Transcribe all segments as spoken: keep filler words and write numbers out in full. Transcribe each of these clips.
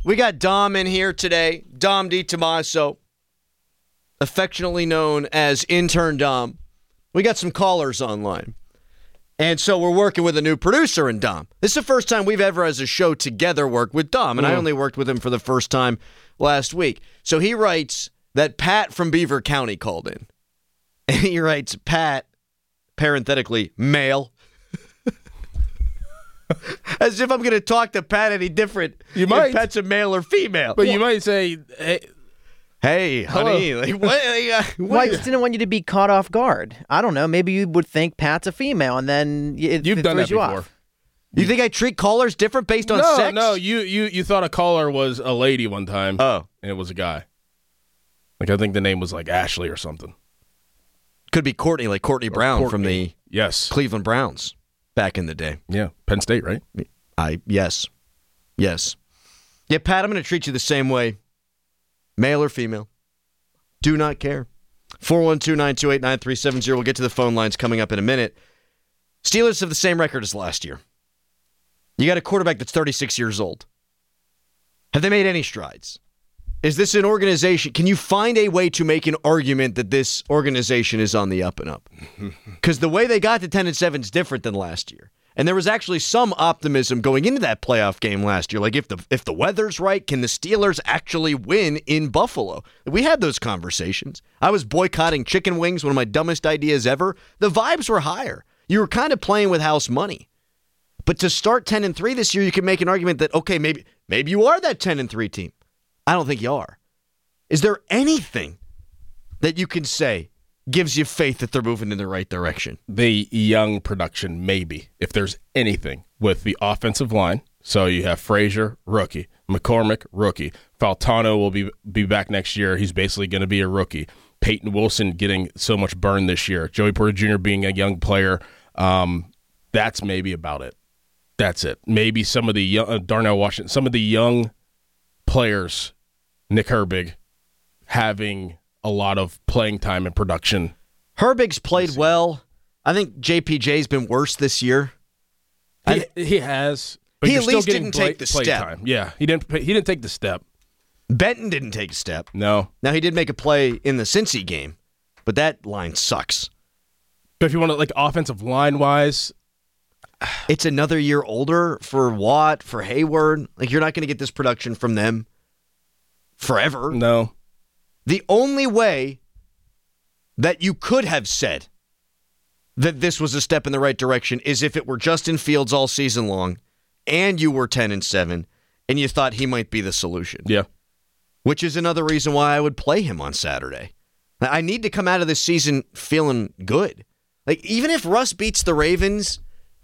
We got Dom in here today. Dom DiTomaso, affectionately known as Intern Dom. We got some callers online. And so we're working with a new producer in Dom. This is the first time we've ever, as a show together, worked with Dom. And mm. I only worked with him for the first time last week. So he writes that Pat from Beaver County called in. And he writes, Pat, parenthetically, male. As if I'm going to talk to Pat any different. You might. If Pat's a male or female. But well, you might say, hey, hey honey. Like, what, like, uh, what well, I just didn't want you to be caught off guard. I don't know. Maybe you would think Pat's a female, and then it, You've it done throws that you before. off. You think I treat callers different based on no, sex? No, you, you you thought a caller was a lady one time. Oh. And it was a guy. Like, I think the name was like Ashley or something. Could be Courtney, like Courtney Brown Courtney. from the yes. Cleveland Browns back in the day. Yeah, Penn State, right? I Yes. Yes. Yeah, Pat, I'm going to treat you the same way, male or female. Do not care. four one two, nine two eight, nine three seven zero. We'll get to the phone lines coming up in a minute. Steelers have the same record as last year. You got a quarterback that's thirty-six years old. Have they made any strides? Is this an organization? Can you find a way to make an argument that this organization is on the up and up? Because the way they got to ten and seven is different than last year. And there was actually some optimism going into that playoff game last year. Like, if the if the weather's right, can the Steelers actually win in Buffalo? We had those conversations. I was boycotting chicken wings, one of my dumbest ideas ever. The vibes were higher. You were kind of playing with house money. But to start ten and three this year, you can make an argument that, okay, maybe maybe you are that ten and three team. I don't think you are. Is there anything that you can say gives you faith that they're moving in the right direction? The young production, maybe, if there's anything, with the offensive line. So you have Frazier, rookie. McCormick, rookie. Faltano will be be back next year. He's basically going to be a rookie. Peyton Wilson getting so much burn this year. Joey Porter Junior being a young player. Um, that's maybe about it. That's it. Maybe some of the young, uh, Darnell Washington, some of the young players, Nick Herbig, having a lot of playing time and production. Herbig's played well. I think J P J's been worse this year. He, I, he has. But he you're at still least getting didn't play, take the play step. Time. Yeah, he didn't. He didn't take the step. Benton didn't take a step. No. Now, he did make a play in the Cincy game, but that line sucks. But if you want to, like, offensive line-wise, it's another year older for Watt, for Hayward. Like, you're not going to get this production from them forever. No. The only way that you could have said that this was a step in the right direction is if it were Justin Fields all season long and you were ten and seven and you thought he might be the solution. Yeah. Which is another reason why I would play him on Saturday. I need to come out of this season feeling good. Like, even if Russ beats the Ravens,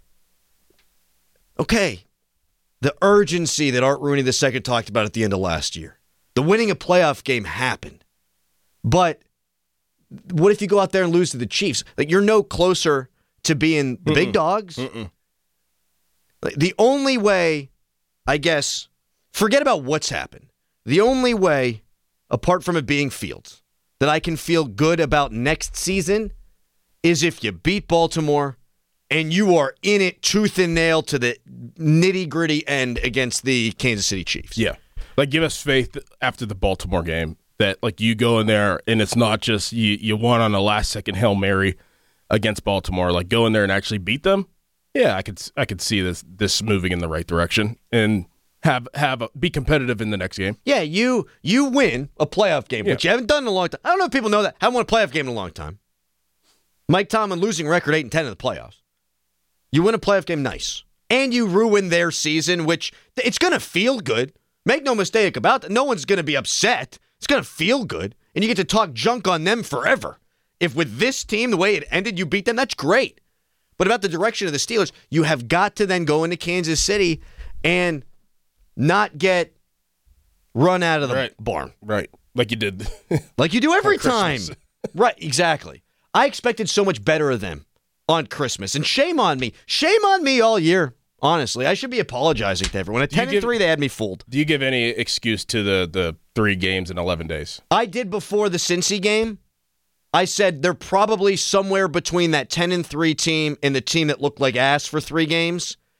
okay, the urgency that Art Rooney the Second talked about at the end of last year. The winning a playoff game happened. But what if you go out there and lose to the Chiefs? Like, you're no closer to being the Mm-mm. big dogs. Mm-mm. Like, the only way, I guess, forget about what's happened. The only way, apart from it being Fields, that I can feel good about next season is if you beat Baltimore and you are in it tooth and nail to the nitty-gritty end against the Kansas City Chiefs. Yeah. Like, give us faith after the Baltimore game that, like, you go in there and it's not just you, you won on a last-second Hail Mary against Baltimore. Like, go in there and actually beat them. Yeah, I could I could see this this moving in the right direction and have have a, be competitive in the next game. Yeah, you you win a playoff game, yeah. which you haven't done in a long time. I don't know if people know that. Haven't won a playoff game in a long time. Mike Tomlin losing record eight and ten in the playoffs. You win a playoff game, nice. And you ruin their season, which it's going to feel good. Make no mistake about that. No one's going to be upset. It's going to feel good. And you get to talk junk on them forever. If with this team, the way it ended, you beat them, that's great. But about the direction of the Steelers, you have got to then go into Kansas City and not get run out of the right. barn. Right. Like you did. Like you do every time. Right, exactly. I expected so much better of them on Christmas. And shame on me. Shame on me all year. Honestly, I should be apologizing to everyone. At ten and three, they had me fooled. Do you give any excuse to the, the three games in eleven days? I did before the Cincy game. I said they're probably somewhere between that ten and three team and the team that looked like ass for three games.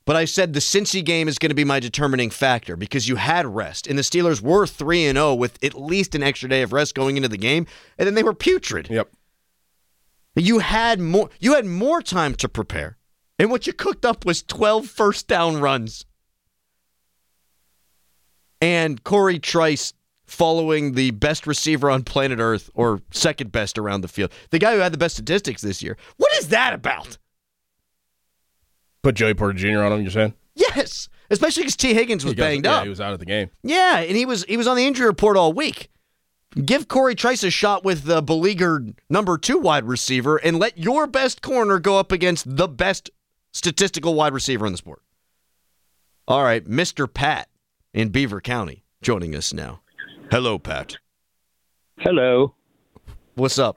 But I said the Cincy game is going to be my determining factor because you had rest. And the Steelers were three and oh with at least an extra day of rest going into the game. And then they were putrid. Yep. You had more, you had more time to prepare. And what you cooked up was twelve first down runs. And Corey Trice following the best receiver on planet Earth, or second best around the field. The guy who had the best statistics this year. What is that about? Put Joey Porter Junior on him, you're saying? Yes, especially because T. Higgins was He got- banged yeah, up. he was out of the game. Yeah, and he was he was on the injury report all week. Give Corey Trice a shot with the beleaguered number two wide receiver and let your best corner go up against the best statistical wide receiver in the sport. All right, Mister Pat in Beaver County joining us now. Hello, Pat. Hello. What's up?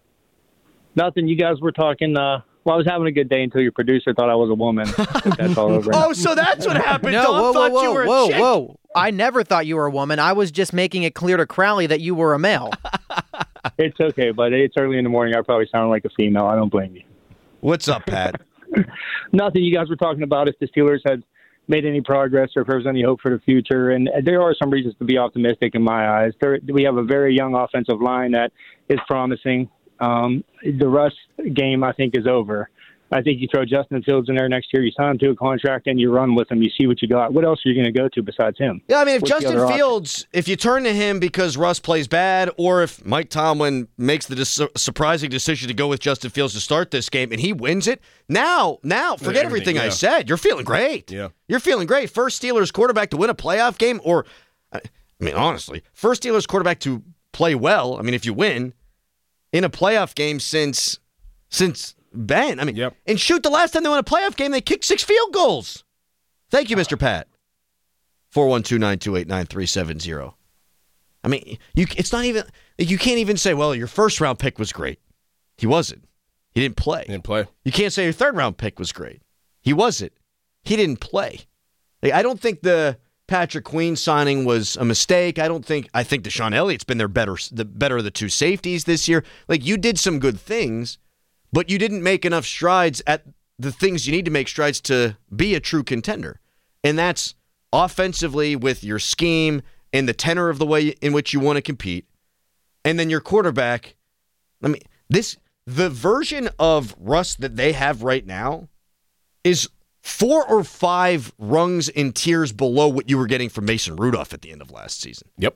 Nothing. You guys were talking. Uh, well, I was having a good day until your producer thought I was a woman. That's all over. Oh, so that's what happened. No, Dom whoa, whoa, thought whoa, you were a whoa, chick. whoa. I never thought you were a woman. I was just making it clear to Crowley that you were a male. It's okay, but it's early in the morning. I probably sound like a female. I don't blame you. What's up, Pat? Nothing. You guys were talking about if the Steelers had made any progress or if there was any hope for the future. And there are some reasons to be optimistic in my eyes. There, we have a very young offensive line that is promising. Um, the Russ game, I think, is over. I think you throw Justin Fields in there next year, you sign him to a contract, and you run with him. You see what you got. What else are you going to go to besides him? Yeah, I mean, if What's the Justin other option? Fields, if you turn to him because Russ plays bad, or if Mike Tomlin makes the dis- surprising decision to go with Justin Fields to start this game and he wins it, now, now, forget everything, everything, I yeah. said. You're feeling great. Yeah. You're feeling great. First Steelers quarterback to win a playoff game, or, I mean, honestly, first Steelers quarterback to play well, I mean, if you win, in a playoff game since, since Ben. I mean, Yep. and shoot, the last time they won a playoff game, they kicked six field goals. Thank you, Mister Pat. four one two, nine two eight, nine three seven zero. I mean, you it's not even, you can't even say, well, your first round pick was great. He wasn't. He didn't play. He didn't play. You can't say your third round pick was great. He wasn't. He didn't play. Like, I don't think the Patrick Queen signing was a mistake. I don't think, I think Deshaun Elliott's been their better, the better of the two safeties this year. Like, you did some good things, but you didn't make enough strides at the things you need to make strides to be a true contender. And that's offensively with your scheme and the tenor of the way in which you want to compete. And then your quarterback, I mean, this, the version of Russ that they have right now is four or five rungs and tiers below what you were getting from Mason Rudolph at the end of last season. Yep.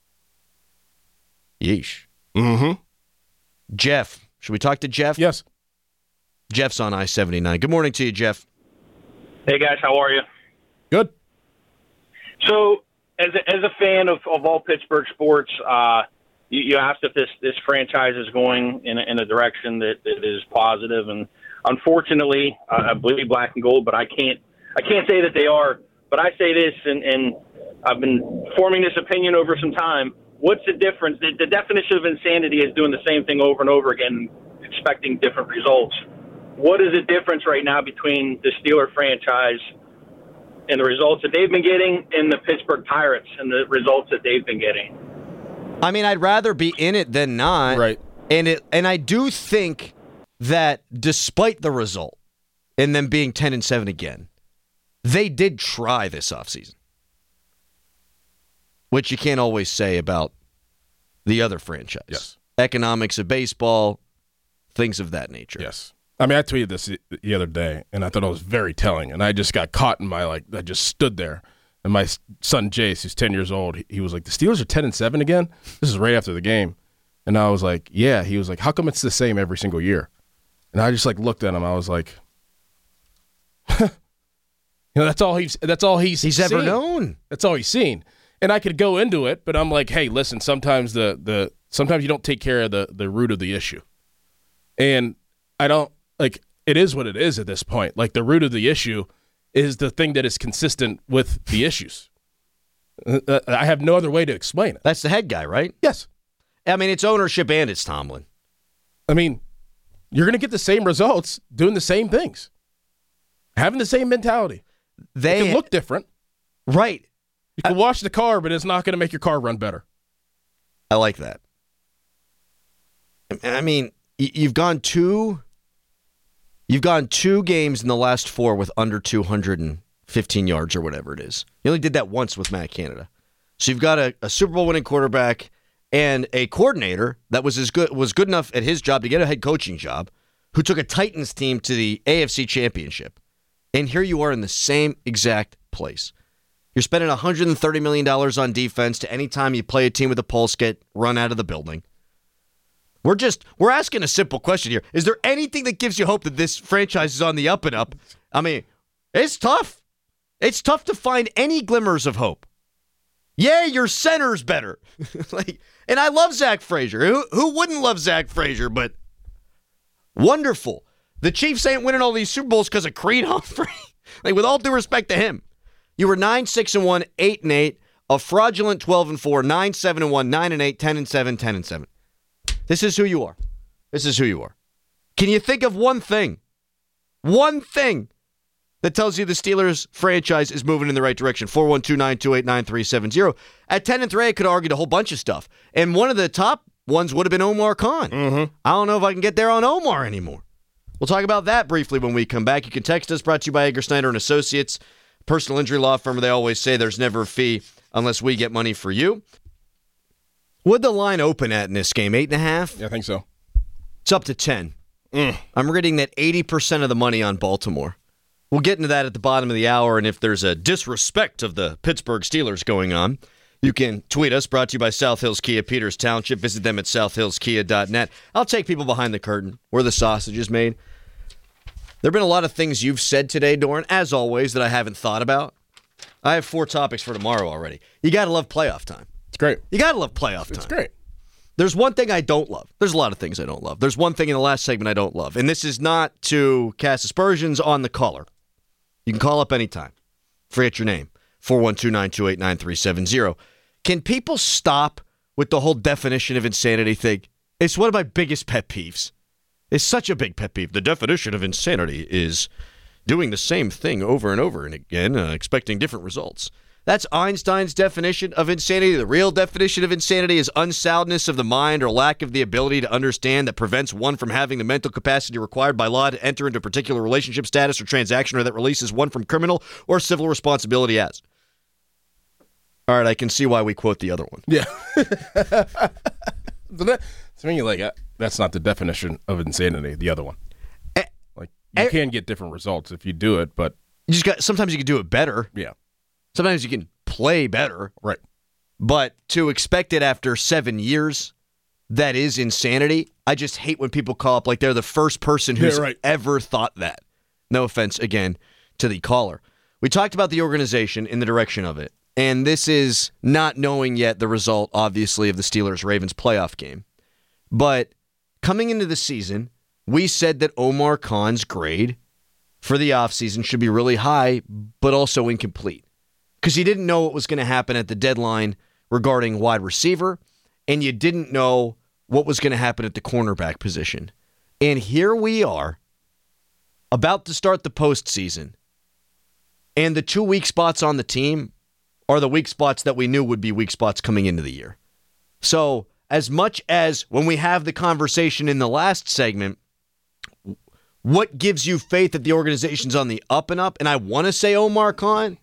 Yeesh. Mm-hmm. Jeff, should we talk to Jeff? Yes. Jeff's on I seventy-nine. Good morning to you, Jeff. Hey guys, how are you? Good. So, as a, as a fan of, of all Pittsburgh sports, uh, you, you asked if this, this franchise is going in a, in a direction that, that is positive, and unfortunately, uh, I believe black and gold, but I can't I can't say that they are. But I say this, and, and I've been forming this opinion over some time. What's the difference? The, the definition of insanity is doing the same thing over and over again, expecting different results. What is the difference right now between the Steeler franchise and the results that they've been getting and the Pittsburgh Pirates and the results that they've been getting? I mean, I'd rather be in it than not. Right. And it and I do think that despite the result and them being ten and seven again, they did try this offseason. Which you can't always say about the other franchise. Yes. Economics of baseball, things of that nature. Yes. I mean, I tweeted this the other day, and I thought it was very telling. And I just got caught in my, like, I just stood there. And my son, Jace, who's ten years old, he was like, the Steelers are ten and seven again? This is right after the game. And I was like, yeah. He was like, how come it's the same every single year? And I just, like, looked at him. I was like, you know, that's all he's, that's all he's He's seen. ever known. That's all he's seen. And I could go into it, but I'm like, hey, listen, sometimes the, the sometimes you don't take care of the, the root of the issue. And I don't, like, it is what it is at this point. Like, the root of the issue is the thing that is consistent with the issues. Uh, I have no other way to explain it. That's the head guy, right? Yes. I mean, it's ownership and it's Tomlin. I mean, you're going to get the same results doing the same things, having the same mentality. They It can look different. right. You can wash the car, but it's not going to make your car run better. I like that. I mean, y- you've gone two. You've gone two games in the last four with under two hundred fifteen yards or whatever it is. He only did that once with Matt Canada. So you've got a, a Super Bowl winning quarterback and a coordinator that was as good was good enough at his job to get a head coaching job, who took a Titans team to the A F C Championship. And here you are in the same exact place. You're spending one hundred thirty million dollars on defense to any time you play a team with a pulse get run out of the building. We're just, we're asking a simple question here. Is there anything that gives you hope that this franchise is on the up and up? I mean, it's tough. It's tough to find any glimmers of hope. Yeah, your center's better. like, and I love Zach Frazier. Who, who wouldn't love Zach Frazier? But wonderful. The Chiefs ain't winning all these Super Bowls because of Creed Humphrey. like, with all due respect to him. You were nine six and one, eight and eight, a fraudulent twelve and four, nine seven and one, nine and eight, ten and seven, ten and seven. This is who you are. This is who you are. Can you think of one thing, one thing that tells you the Steelers franchise is moving in the right direction? four one two, nine two eight, nine three seven zero. At ten and three, I could have argued a whole bunch of stuff. And one of the top ones would have been Omar Khan. Mm-hmm. I don't know if I can get there on Omar anymore. We'll talk about that briefly when we come back. You can text us, brought to you by Edgar Snyder and Associates, personal injury law firm. They always say there's never a fee unless we get money for you. What'd the line open at in this game? Eight and a half? Yeah, I think so. It's up to ten. Mm. I'm reading that eighty percent of the money on Baltimore. We'll get into that at the bottom of the hour, and if there's a disrespect of the Pittsburgh Steelers going on, you can tweet us, brought to you by South Hills Kia, Peters Township. Visit them at south hills kia dot net. I'll take people behind the curtain, where the sausage is made. There have been a lot of things you've said today, Doran, as always, that I haven't thought about. I have four topics for tomorrow already. You got to love playoff time. It's great. You got to love playoff time. It's great. There's one thing I don't love. There's a lot of things I don't love. There's one thing in the last segment I don't love, and this is not to cast aspersions on the caller. You can call up anytime. Forget your name. four one two, nine two eight, nine three seven zero. Can people stop with the whole definition of insanity thing? It's one of my biggest pet peeves. It's such a big pet peeve. The definition of insanity is doing the same thing over and over and again, uh, expecting different results. That's Einstein's definition of insanity. The real definition of insanity is unsoundness of the mind or lack of the ability to understand that prevents one from having the mental capacity required by law to enter into a particular relationship, status, or transaction, or that releases one from criminal or civil responsibility as. All right, I can see why we quote the other one. Yeah. So when you're like, uh, that's not the definition of insanity, the other one. Eh, Like, you eh, can get different results if you do it, but You just got sometimes you can do it better. yeah. Sometimes you can play better. Right. But to expect it after seven years, that is insanity. I just hate when people call up like they're the first person who's Yeah, right. ever thought that. No offense, again, to the caller. We talked about the organization in the direction of it. And this is not knowing yet the result, obviously, of the Steelers-Ravens playoff game. But coming into the season, we said that Omar Khan's grade for the offseason should be really high, but also incomplete. Because you didn't know what was going to happen at the deadline regarding wide receiver, and you didn't know what was going to happen at the cornerback position. And here we are, about to start the postseason, and the two weak spots on the team are the weak spots that we knew would be weak spots coming into the year. So, as much as when we have the conversation in the last segment, what gives you faith that the organization's on the up and up? And I want to say Omar Khan.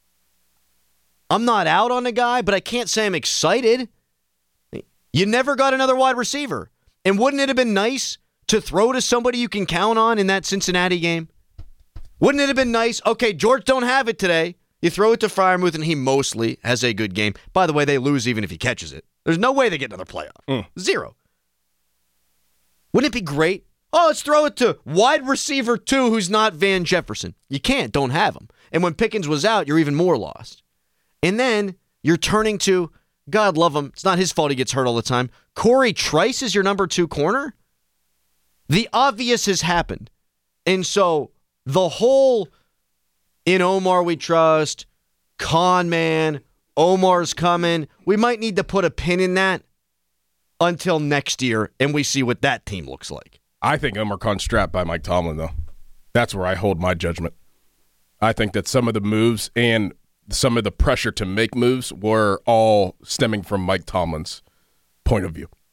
I'm not out on the guy, but I can't say I'm excited. You never got another wide receiver. And wouldn't it have been nice to throw to somebody you can count on in that Cincinnati game? Wouldn't it have been nice? Okay, George don't have it today. You throw it to Freiermuth, and he mostly has a good game. By the way, they lose even if he catches it. There's no way they get another playoff. Mm. Zero. Wouldn't it be great? Oh, let's throw it to wide receiver two who's not Van Jefferson. You can't. Don't have him. And when Pickens was out, you're even more lost. And then you're turning to, God love him, it's not his fault he gets hurt all the time, Corey Trice is your number two corner? The obvious has happened. And so the whole in Omar we trust, con man, Omar's coming, we might need to put a pin in that until next year, and we see what that team looks like. I think Omar Khan's strapped by Mike Tomlin, though. That's where I hold my judgment. I think that some of the moves and some of the pressure to make moves were all stemming from Mike Tomlin's point of view.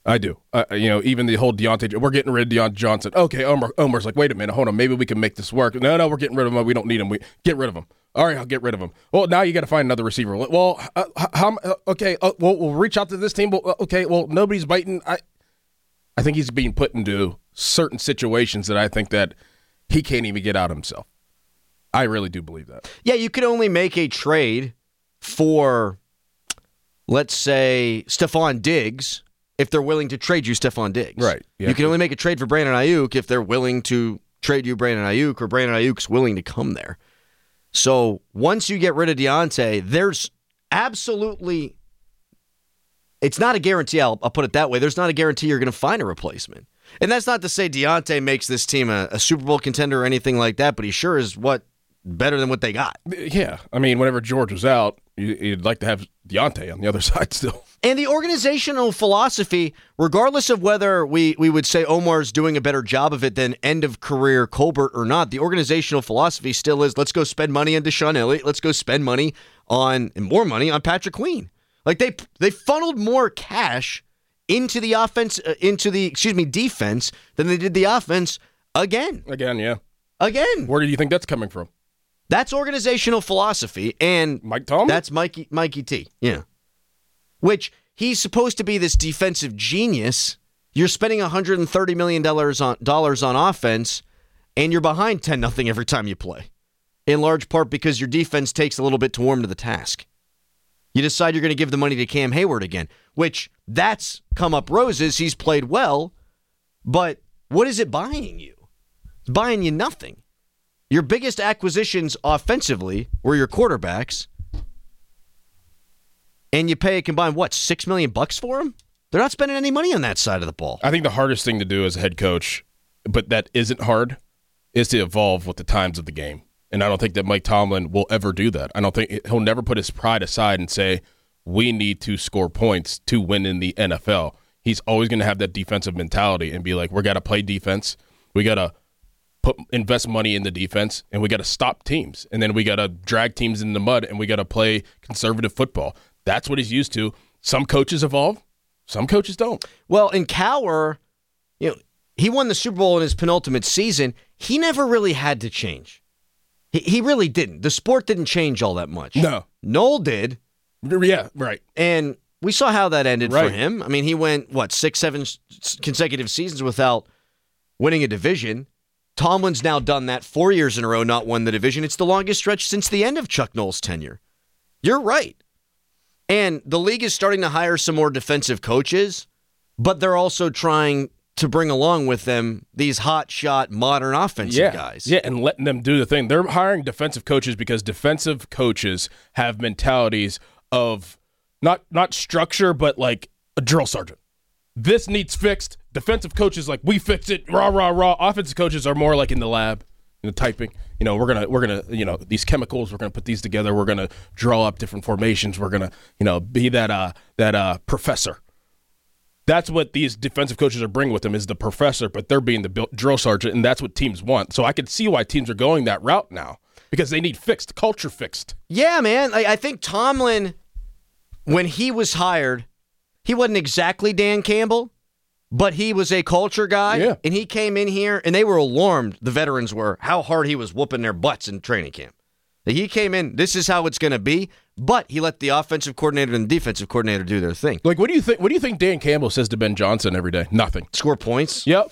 I do. Uh, you know, even the whole Deontay, we're getting rid of Deontay Johnson. Okay, Omar, Omar's like, wait a minute, hold on, maybe we can make this work. No, no, we're getting rid of him. We don't need him. We get rid of him. All right, I'll get rid of him. Well, now you got to find another receiver. Well, uh, how? Uh, okay, uh, well, we'll reach out to this team. Well, uh, okay, well, nobody's biting. I, I think he's being put into certain situations that I think that he can't even get out himself. I really do believe that. Yeah, you could only make a trade for, let's say, Stephon Diggs if they're willing to trade you Stephon Diggs. Right. Yeah. You can only make a trade for Brandon Ayuk if they're willing to trade you Brandon Ayuk or Brandon Ayuk's willing to come there. So once you get rid of Deontay, there's absolutely, it's not a guarantee, I'll, I'll put it that way, there's not a guarantee you're going to find a replacement. And that's not to say Deontay makes this team a, a Super Bowl contender or anything like that, but he sure is what better than what they got. Yeah. I mean, whenever George was out, you'd like to have Deontay on the other side still. And the organizational philosophy, regardless of whether we, we would say Omar's doing a better job of it than end-of-career Colbert or not, the organizational philosophy still is, let's go spend money on Deshaun Elliott, let's go spend money on, and more money on Patrick Queen. Like, they they funneled more cash into the offense, uh, into the, excuse me, defense than they did the offense again. Again, yeah. Again. Where do you think that's coming from? That's organizational philosophy, and Mike Tomlin? That's Mikey Mikey T. Yeah. Which, he's supposed to be this defensive genius. You're spending one hundred thirty million dollars on dollars on offense, and you're behind ten nothing every time you play. In large part because your defense takes a little bit to warm to the task. You decide you're going to give the money to Cam Hayward again, which that's come up roses. He's played well, but what is it buying you? It's buying you nothing. Your biggest acquisitions offensively were your quarterbacks, and you pay a combined, what, six million bucks for them? They're not spending any money on that side of the ball. I think the hardest thing to do as a head coach, but that isn't hard, is to evolve with the times of the game. And I don't think that Mike Tomlin will ever do that. I don't think he'll never put his pride aside and say, we need to score points to win in the N F L. He's always going to have that defensive mentality and be like, we got to play defense. We got to put invest money in the defense, and we got to stop teams. And then we got to drag teams in the mud, and we got to play conservative football. That's what he's used to. Some coaches evolve. Some coaches don't. Well, in Cowher, you know, he won the Super Bowl in his penultimate season. He never really had to change. He, he really didn't. The sport didn't change all that much. No. Noel did. Yeah, right. And we saw how that ended Right. for him. I mean, he went, what, six, seven s- consecutive seasons without winning a division. Tomlin's now done that four years in a row, not won the division. It's the longest stretch since the end of Chuck Noll's tenure. You're right. And the league is starting to hire some more defensive coaches, but they're also trying to bring along with them these hot-shot, modern offensive yeah. guys. Yeah, and letting them do the thing. They're hiring defensive coaches because defensive coaches have mentalities of not not structure, but like a drill sergeant. This needs fixed. Defensive coaches like, we fix it, rah, rah, rah. Offensive coaches are more like in the lab, you know, typing. You know, we're gonna we're gonna you know these chemicals. We're gonna put these together. We're gonna draw up different formations. We're gonna you know be that uh that uh professor. That's what these defensive coaches are bringing with them is the professor, but they're being the drill sergeant, and that's what teams want. So I can see why teams are going that route now because they need fixed culture fixed. Yeah, man. I, I think Tomlin, when he was hired, he wasn't exactly Dan Campbell, but he was a culture guy. Yeah. And he came in here, and they were alarmed, the veterans were, how hard he was whooping their butts in training camp. He came in, this is how it's going to be, but he let the offensive coordinator and the defensive coordinator do their thing. Like, what do you think? What do you think Dan Campbell says to Ben Johnson every day? Nothing. Score points. Yep.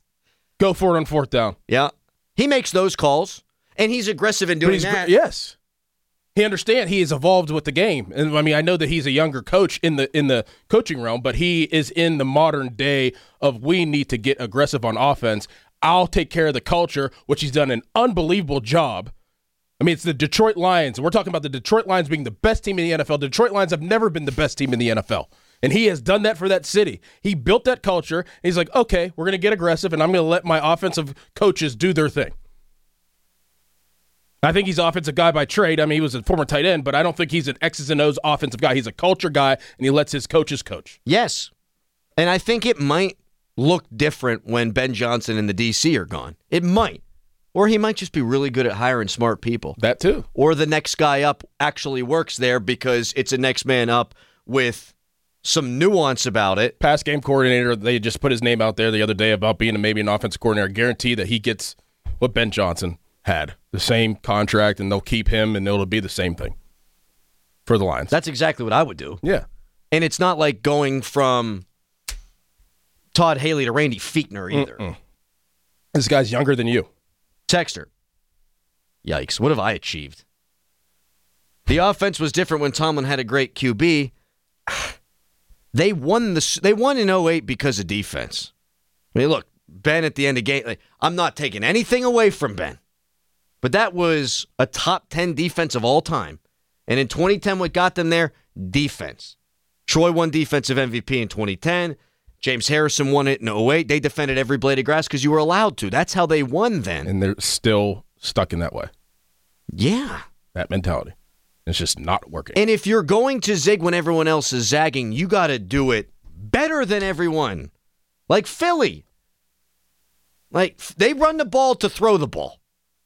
Go for it on fourth down. Yeah. He makes those calls, and he's aggressive in doing he's, that. Yes. He understands he has evolved with the game. And I mean, I know that he's a younger coach in the in the coaching realm, but he is in the modern day of we need to get aggressive on offense. I'll take care of the culture, which he's done an unbelievable job. I mean, it's the Detroit Lions, and we're talking about the Detroit Lions being the best team in the N F L. The Detroit Lions have never been the best team in the N F L, and he has done that for that city. He built that culture, and he's like, okay, we're going to get aggressive, and I'm going to let my offensive coaches do their thing. I think he's an offensive guy by trade. I mean, he was a former tight end, but I don't think he's an X's and O's offensive guy. He's a culture guy, and he lets his coaches coach. Yes. And I think it might look different when Ben Johnson and the D C are gone. It might. Or he might just be really good at hiring smart people. That too. Or the next guy up actually works there because it's a next man up with some nuance about it. Pass game coordinator, they just put his name out there the other day about being maybe an offensive coordinator. I guarantee that he gets what Ben Johnson had, the same contract, and they'll keep him, and it'll be the same thing for the Lions. That's exactly what I would do. Yeah. And it's not like going from Todd Haley to Randy Fichtner either. Mm-mm. This guy's younger than you. Texter. Yikes. What have I achieved? The offense was different when Tomlin had a great Q B. They won the they won in oh eight because of defense. I mean, look, Ben at the end of the game, like, I'm not taking anything away from Ben. But that was a top ten defense of all time. And in twenty ten, what got them there? Defense. Troy won defensive M V P in twenty ten. James Harrison won it in oh eight. They defended every blade of grass because you were allowed to. That's how they won then. And they're still stuck in that way. Yeah. That mentality. It's just not working. And if you're going to zig when everyone else is zagging, you got to do it better than everyone. Like Philly. Like, they run the ball to throw the ball.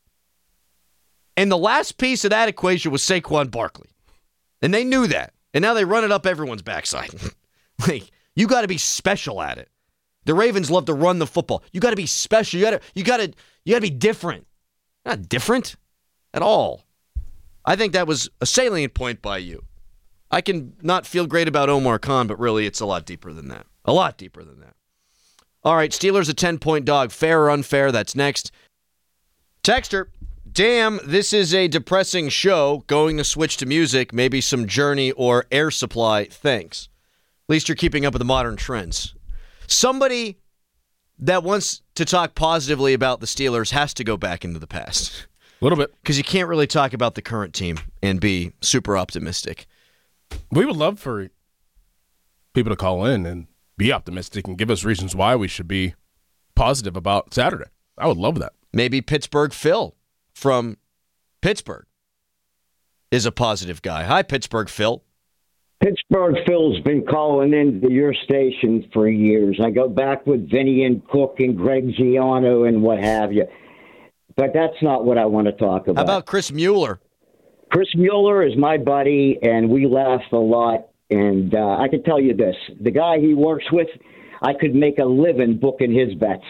And the last piece of that equation was Saquon Barkley. And they knew that. And now they run it up everyone's backside. Like, you got to be special at it. The Ravens love to run the football. You got to be special. You got to you got to you got to be different. Not different at all. I think that was a salient point by you. I can not feel great about Omar Khan, but really it's a lot deeper than that. A lot deeper than that. All right, Steelers a ten-point dog. Fair or unfair? That's next. Texter, damn, this is a depressing show. Going to switch to music, maybe some Journey or Air Supply. Thanks. At least you're keeping up with the modern trends. Somebody that wants to talk positively about the Steelers has to go back into the past. A little bit. Because you can't really talk about the current team and be super optimistic. We would love for people to call in and be optimistic and give us reasons why we should be positive about Saturday. I would love that. Maybe Pittsburgh Phil from Pittsburgh is a positive guy. Hi, Pittsburgh Phil. Pittsburgh Phil's been calling into your station for years. I go back with Vinny and Cook and Greg Giano and what have you. But that's not what I want to talk about. How about Chris Mueller? Chris Mueller is my buddy, and we laugh a lot. And uh, I can tell you this. The guy he works with, I could make a living booking his bets.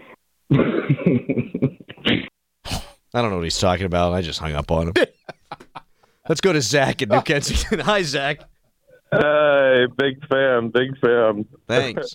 I don't know what he's talking about. I just hung up on him. Let's go to Zach in New Kensington. Hi, Zach. Hey, big fan, big fan. Thanks.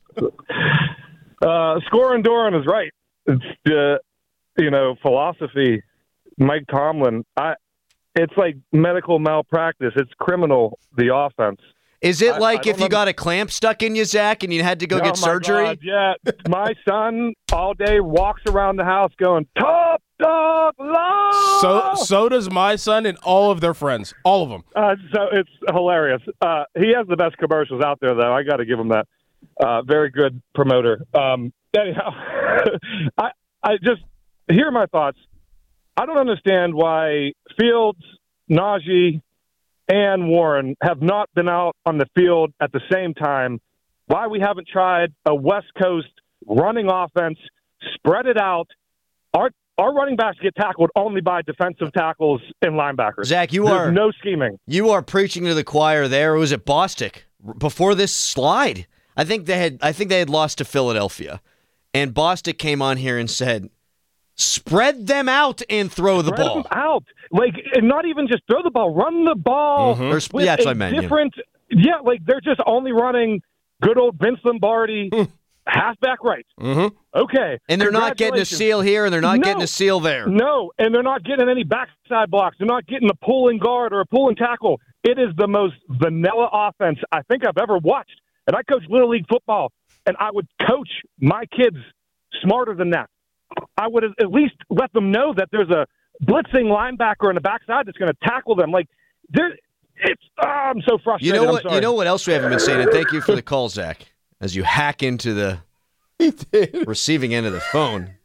uh, Scoring Doran is right. It's uh, you know, philosophy. Mike Tomlin. I. It's like medical malpractice. It's criminal. The offense. Is it I, like I if you know. got a clamp stuck in you, Zach, and you had to go Oh, get my surgery? God, yeah, my son all day walks around the house going top dog love. So so does my son and all of their friends. All of them. Uh, so it's hilarious. Uh, he has the best commercials out there, though. I got to give him that. Uh, very good promoter. Um, anyhow, I I just here are my thoughts. I don't understand why Fields, Najee, and Warren have not been out on the field at the same time. Why we haven't tried a West Coast running offense, spread it out. Our our running backs get tackled only by defensive tackles and linebackers. Zach, you There's are no scheming. You are preaching to the choir there. It was at Bostic before this slide. I think they had I think they had lost to Philadelphia. And Bostic came on here and said, spread them out and throw the Spread ball. them out. Like, and not even just throw the ball, run the ball. Or sp- with yeah, that's a what I meant, yeah. Different, yeah. like they're just only running good old Vince Lombardi, halfback right. Mm-hmm. Okay. And they're not getting a Congratulations. seal here, and they're not No. getting a seal there. No, and they're not getting any backside blocks. They're not getting a pulling guard or a pulling tackle. It is the most vanilla offense I think I've ever watched. And I coach Little League football, and I would coach my kids smarter than that. I would at least let them know that there's a blitzing linebacker in the backside that's going to tackle them. Like, there, it's oh, I'm so You frustrated. know I'm what? sorry. You know what else we haven't been saying? And thank you for the call, Zach. As you hack into the receiving end of the phone.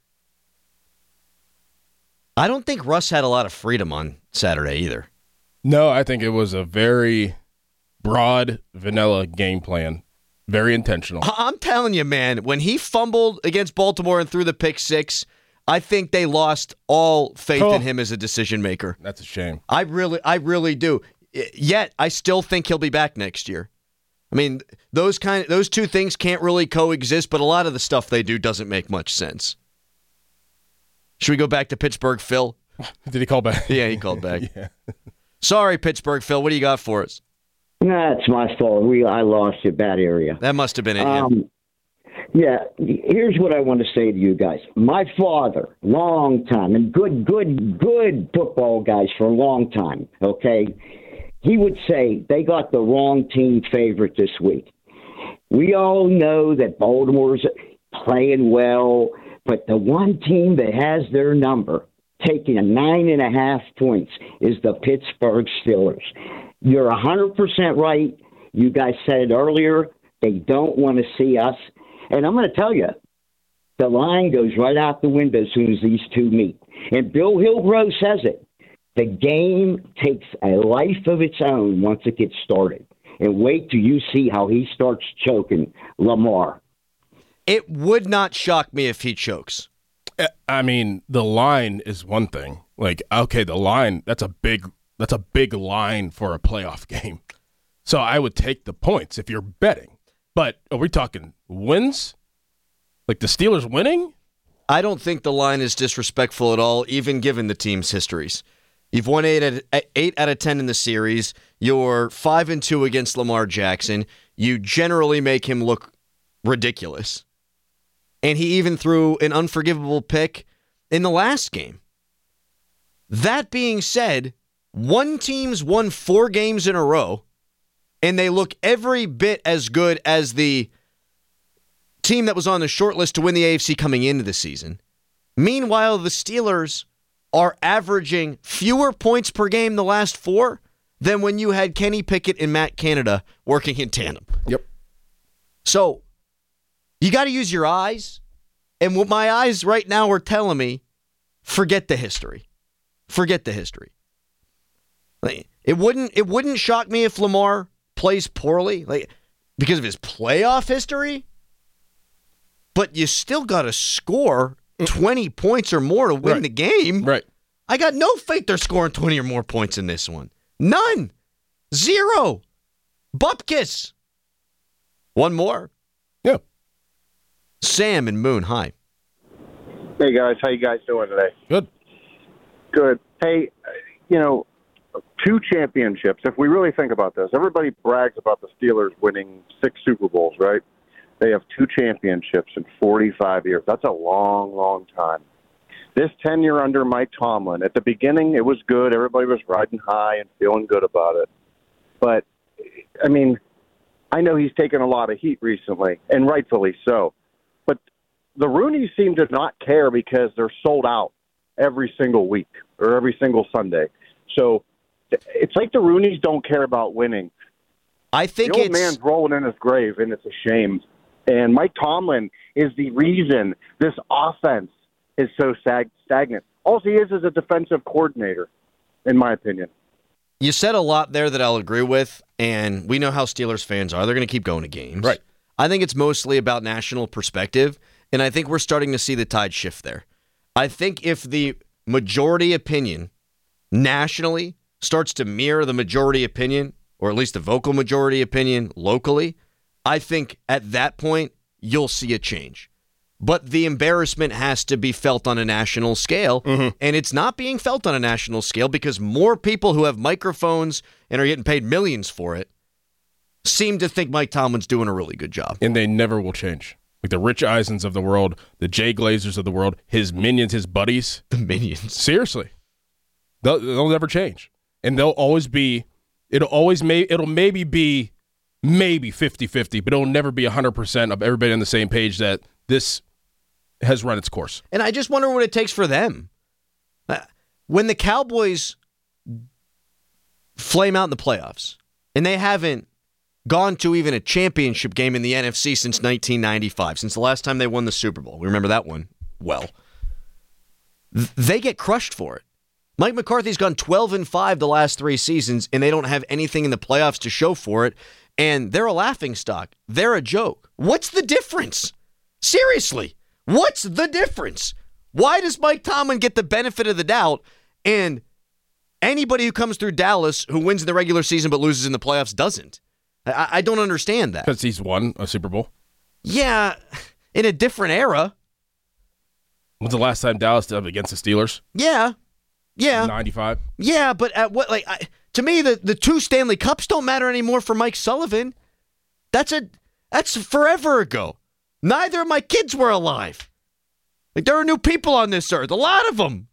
I don't think Russ had a lot of freedom on Saturday either. No, I think it was a very broad, vanilla game plan. Very intentional. I- I'm telling you, man, when he fumbled against Baltimore and threw the pick six, I think they lost all faith Oh. in him as a decision maker. That's a shame. I really, I really do. Y- Yet, I still think he'll be back next year. I mean, those kind those two things can't really coexist, but a lot of the stuff they do doesn't make much sense. Should we go back to Pittsburgh, Phil? Did he call back? Yeah, he called back. Yeah. Sorry, Pittsburgh, Phil. What do you got for us? Nah, it's my fault. We I lost you. Bad area. That must have been it. Yeah. Um, yeah, here's what I want to say to you guys. My father, long time, and good, good, good football guys for a long time, okay? He would say they got the wrong team favorite this week. We all know that Baltimore's playing well, but the one team that has their number, taking a nine and a half points, is the Pittsburgh Steelers. You're one hundred percent right. You guys said it earlier. They don't want to see us. And I'm going to tell you, the line goes right out the window as soon as these two meet. And Bill Hillgrove says it. The game takes a life of its own once it gets started. And wait till you see how he starts choking Lamar. It would not shock me if he chokes. I mean, the line is one thing. Like, okay, the line, that's a big that's a big line for a playoff game. So I would take the points if you're betting. But are we talking wins? Like the Steelers winning? I don't think the line is disrespectful at all, even given the team's histories. You've won eight out of, eight out of ten in the series. You're five and two against Lamar Jackson. You generally make him look ridiculous. And he even threw an unforgivable pick in the last game. That being said, one team's won four games in a row, and they look every bit as good as the team that was on the short list to win the A F C coming into the season. Meanwhile, the Steelers are averaging fewer points per game the last four than when you had Kenny Pickett and Matt Canada working in tandem. Yep. So you got to use your eyes. And what my eyes right now are telling me, forget the history. Forget the history. Like, it wouldn't it wouldn't shock me if Lamar plays poorly, like because of his playoff history. But you still got to score twenty points or more to win right. the game. Right. I got no faith they're scoring twenty or more points in this one. None. Zero. Bupkis. One more. Yeah. Sam and Moon, hi. Hey, guys. How you guys doing today? Good. Good. Hey, you know, two championships. If we really think about this, everybody brags about the Steelers winning six Super Bowls, right? They have two championships in forty-five years. That's a long, long time. This tenure under Mike Tomlin, at the beginning, it was good. Everybody was riding high and feeling good about it. But, I mean, I know he's taken a lot of heat recently, and rightfully so. But the Rooneys seem to not care because they're sold out every single week or every single Sunday. So it's like the Rooneys don't care about winning. I think the old it's... man's rolling in his grave, and it's a shame. And Mike Tomlin is the reason this offense is so sag- stagnant. All he is is a defensive coordinator, in my opinion. You said a lot there that I'll agree with, and we know how Steelers fans are. They're going to keep going to games. Right. I think it's mostly about national perspective, and I think we're starting to see the tide shift there. I think if the majority opinion nationally starts to mirror the majority opinion, or at least the vocal majority opinion locally, I think at that point you'll see a change. But the embarrassment has to be felt on a national scale, mm-hmm. and it's not being felt on a national scale because more people who have microphones and are getting paid millions for it seem to think Mike Tomlin's doing a really good job. And they never will change. Like the Rich Eisens of the world, the Jay Glazers of the world, his minions, his buddies. The minions. Seriously. They'll, they'll never change. And they'll always be, it'll always, may, it'll maybe be, maybe fifty-fifty, but it'll never be one hundred percent of everybody on the same page that this has run its course. And I just wonder what it takes for them. When the Cowboys flame out in the playoffs, and they haven't gone to even a championship game in the N F C since nineteen ninety-five, since the last time they won the Super Bowl. We remember that one well. They get crushed for it. Mike McCarthy's gone twelve and five the last three seasons, and they don't have anything in the playoffs to show for it, and they're a laughingstock. They're a joke. What's the difference? Seriously, what's the difference? Why does Mike Tomlin get the benefit of the doubt, and anybody who comes through Dallas who wins in the regular season but loses in the playoffs doesn't? I, I don't understand that. Because he's won a Super Bowl. Yeah, in a different era. When's the last time Dallas did it against the Steelers? Yeah, yeah, ninety-five. Yeah, but at what like I, to me the the two Stanley Cups don't matter anymore for Mike Sullivan. That's a that's forever ago. Neither of my kids were alive. Like there are new people on this earth, a lot of them.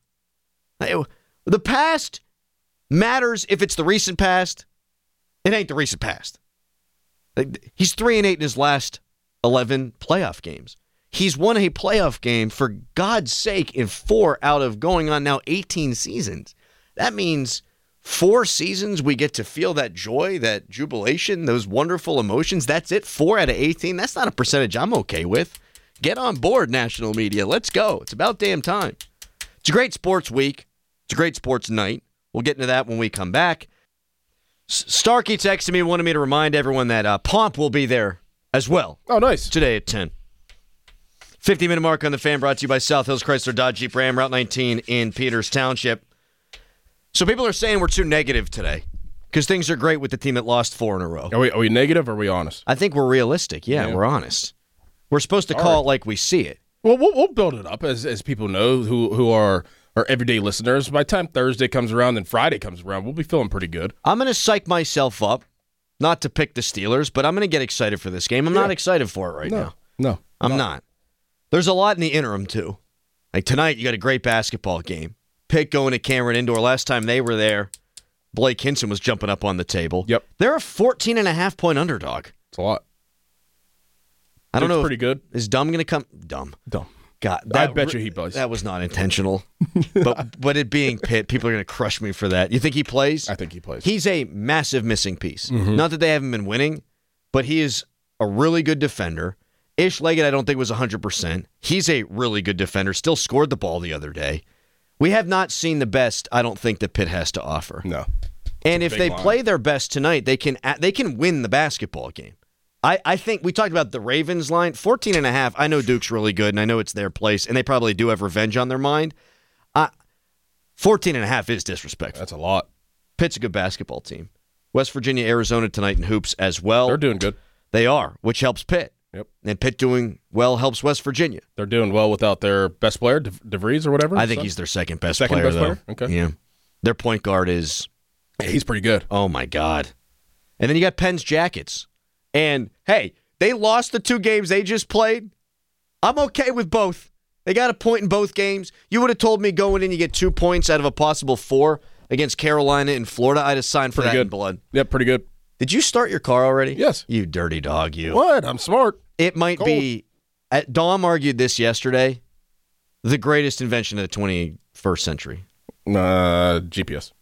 The past matters if it's the recent past. It ain't the recent past. Like, he's three and eight in his last eleven playoff games. He's won a playoff game, for God's sake, in four out of going on now eighteen seasons. That means four seasons we get to feel that joy, that jubilation, those wonderful emotions. That's it. Four out of eighteen. That's not a percentage I'm okay with. Get on board, national media. Let's go. It's about damn time. It's a great sports week. It's a great sports night. We'll get into that when we come back. S- Starkey texted me and wanted me to remind everyone that uh, Pomp will be there as well. Oh, nice. Today at ten. fifty-minute mark on the Fan, brought to you by South Hills Chrysler Dodge Jeep Ram, Route nineteen in Peters Township. So people are saying we're too negative today because things are great with the team that lost four in a row. Are we, are we negative or are we honest? I think we're realistic. Yeah, Yeah. we're honest. We're supposed to All call right. it like we see it. Well, we'll, we'll build it up as as people know who, who are our everyday listeners. By the time Thursday comes around and Friday comes around, we'll be feeling pretty good. I'm going to psych myself up, not to pick the Steelers, but I'm going to get excited for this game. I'm Yeah. not excited for it right No, now. no. I'm not. There's a lot in the interim, too. Like tonight, you got a great basketball game. Pitt going to Cameron Indoor. Last time they were there, Blake Hinson was jumping up on the table. Yep. They're a fourteen and a half point underdog. It's a lot. I don't It's know. pretty if, good. Is Dumb going to come? Dumb. Dumb. God, I that, bet you he plays. That was not intentional. but but it being Pitt, people are going to crush me for that. You think he plays? I think he plays. He's a massive missing piece. Mm-hmm. Not that they haven't been winning, but he is a really good defender. Ish Leggett, I don't think was one hundred percent. He's a really good defender. Still scored the ball the other day. We have not seen the best, I don't think, that Pitt has to offer. No. And if big they line. play their best tonight, they can they can win the basketball game. I, I think we talked about the Ravens line, fourteen and a half. I know Duke's really good, and I know it's their place, and they probably do have revenge on their mind. Uh, fourteen and a half is disrespectful. That's a lot. Pitt's a good basketball team. West Virginia, Arizona tonight in hoops as well. They're doing good. They are, which helps Pitt. Yep. And Pitt doing well helps West Virginia. They're doing well without their best player, De- DeVries or whatever. I think So- he's their second best Second player, best though. player? Okay. Yeah. Their point guard is, Yeah, he's pretty good. oh my God. And then you got Penn's Jackets. And, hey, they lost the two games they just played. I'm okay with both. They got a point in both games. You would have told me going in you get two points out of a possible four against Carolina and Florida. I'd have signed for Pretty that good. in blood. Yep, pretty good. Did you start your car already? Yes. You dirty dog, you. What? I'm smart. It might Cold. be, uh, Dom argued this yesterday, the greatest invention of the twenty-first century. Uh, G P S.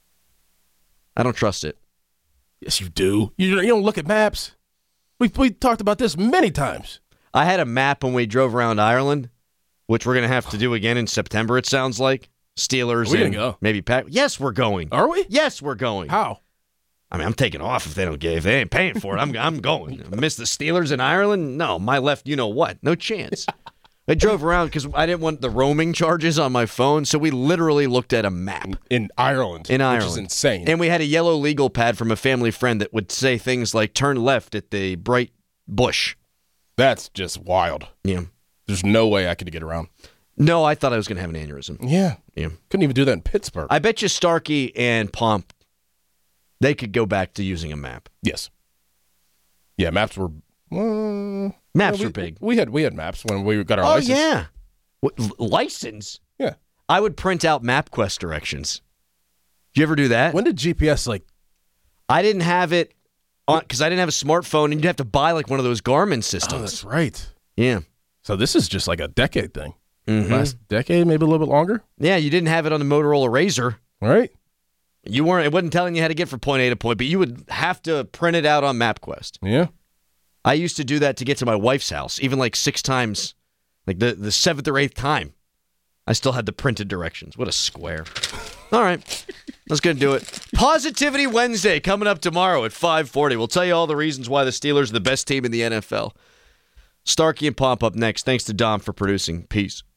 I don't trust it. Yes, you do. You, you don't look at maps. We we talked about this many times. I had a map when we drove around Ireland, which we're going to have to do again in September, it sounds like. Steelers Are we and gonna go? maybe Pack. Yes, we're going. Are we? Yes, we're going. How? I mean, I'm taking off if they don't give. If they ain't paying for it, I'm I'm going. Miss the Steelers in Ireland? No, my left, you know what? No chance. I drove around because I didn't want the roaming charges on my phone, so we literally looked at a map. In Ireland. In which Ireland. is insane. And we had a yellow legal pad from a family friend that would say things like, turn left at the bright bush. That's just wild. Yeah. There's no way I could get around. No, I thought I was going to have an aneurysm. Yeah. Yeah. Couldn't even do that in Pittsburgh. I bet you Starkey and Pomp, they could go back to using a map. yes. Yeah, maps were. Uh, Maps we, were big. We had we had maps when we got our Oh, license. yeah. What, l- license? Yeah. I would print out MapQuest directions. Did you ever do that? When did G P S like? I didn't have it on because I didn't have a smartphone, and you'd have to buy like one of those Garmin Oh, systems. that's right. Yeah. So this is just like a decade thing. Mhm. Last decade, maybe a little bit longer. Yeah, you didn't have it on the Motorola Razr. All right. You weren't. It wasn't telling you how to get from point A to point B. You would have to print it out on MapQuest. Yeah. I used to do that to get to my wife's house, even like six times, like the, the seventh or eighth time. I still had the printed directions. What a square. All right. Let's go do it. Positivity Wednesday coming up tomorrow at five forty. We'll tell you all the reasons why the Steelers are the best team in the N F L. Starkey and Pomp up next. Thanks to Dom for producing. Peace.